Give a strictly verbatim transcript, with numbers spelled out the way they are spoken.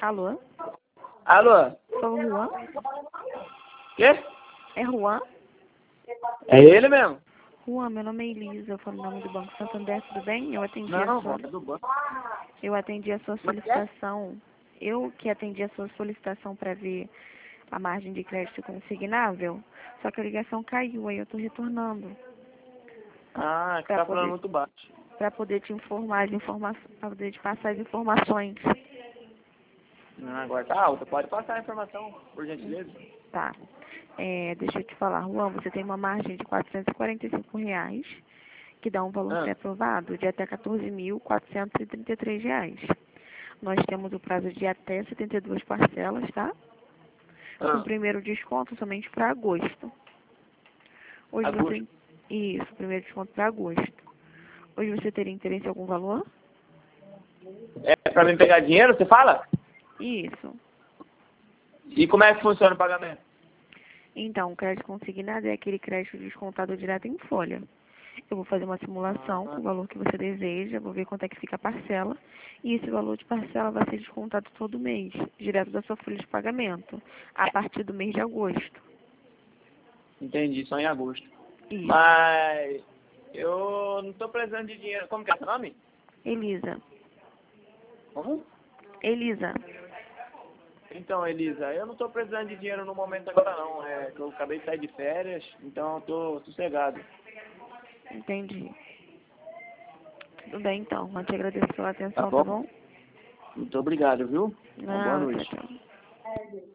Alô? Alô? Sou o Juan? Quê? É Juan? É ele mesmo? Juan, meu nome é Elisa, eu falo o nome do Banco Santander, tudo bem? Eu atendi a Não, sua, volta do banco. eu atendi a sua Como é que é? solicitação. Eu que atendi a sua solicitação para ver a margem de crédito consignável, só que a ligação caiu, aí eu estou retornando Ah, que para tá falando poder, muito baixo. para poder te informar as informações, para poder te passar as informações. Ah, agora tá alta. Pode passar a informação, por gentileza? Tá. É, deixa eu te falar, Juan, você tem uma margem de quatrocentos e quarenta e cinco reais, que dá um valor Ah, pré-aprovado de até quatorze mil quatrocentos e trinta e três reais. Nós temos o prazo de até setenta e duas parcelas, tá? Com o ah, primeiro desconto somente para agosto. Hoje agosto. você... Isso, primeiro desconto para agosto. Hoje você teria interesse em algum valor? É pra mim pegar dinheiro, você fala? Isso. E como é que funciona o pagamento? Então, o crédito consignado é aquele crédito descontado direto em folha. Eu vou fazer uma simulação com Ah, o valor que você deseja, vou ver quanto é que fica a parcela, e esse valor de parcela vai ser descontado todo mês, direto da sua folha de pagamento, a partir do mês de agosto. entendi, só em agosto. Isso. Mas eu não tô precisando de dinheiro. Como que é seu nome? Elisa. Como? Elisa. Então, Elisa, eu não tô precisando de dinheiro no momento agora não. É que eu acabei de sair de férias, então eu tô sossegado. Entendi. Tudo bem, então. Eu te agradeço pela Tá atenção, tá bom? bom? Muito obrigado, viu? Uma boa Não, tchau, noite. tchau.